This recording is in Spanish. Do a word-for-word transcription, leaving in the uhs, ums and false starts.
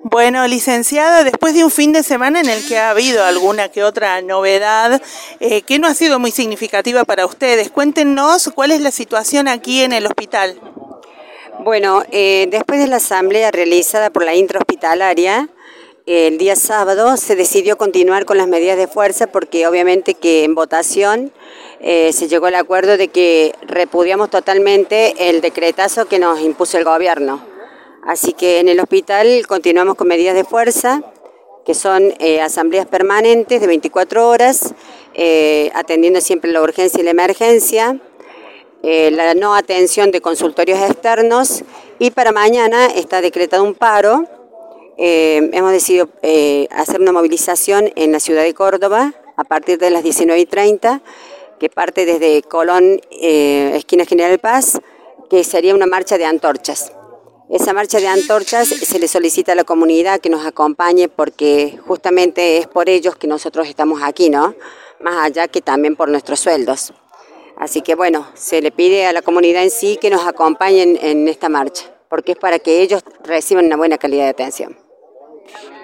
Bueno, licenciada, después de un fin de semana en el que ha habido alguna que otra novedad, eh, que no ha sido muy significativa para ustedes, cuéntenos cuál es la situación aquí en el hospital. Bueno, eh, después de la asamblea realizada por la intrahospitalaria, el día sábado se decidió continuar con las medidas de fuerza porque obviamente que en votación eh, se llegó al acuerdo de que repudiamos totalmente el decretazo que nos impuso el gobierno. Así que en el hospital continuamos con medidas de fuerza, que son eh, asambleas permanentes de veinticuatro horas, eh, atendiendo siempre la urgencia y la emergencia, eh, la no atención de consultorios externos, y para mañana está decretado un paro. Eh, hemos decidido eh, hacer una movilización en la ciudad de Córdoba a partir de las diecinueve y treinta, que parte desde Colón, eh, esquina General Paz, que sería una marcha de antorchas. Esa marcha de antorchas se le solicita a la comunidad que nos acompañe porque justamente es por ellos que nosotros estamos aquí, ¿no? Más allá que también por nuestros sueldos. Así que bueno, se le pide a la comunidad en sí que nos acompañen en esta marcha, porque es para que ellos reciban una buena calidad de atención.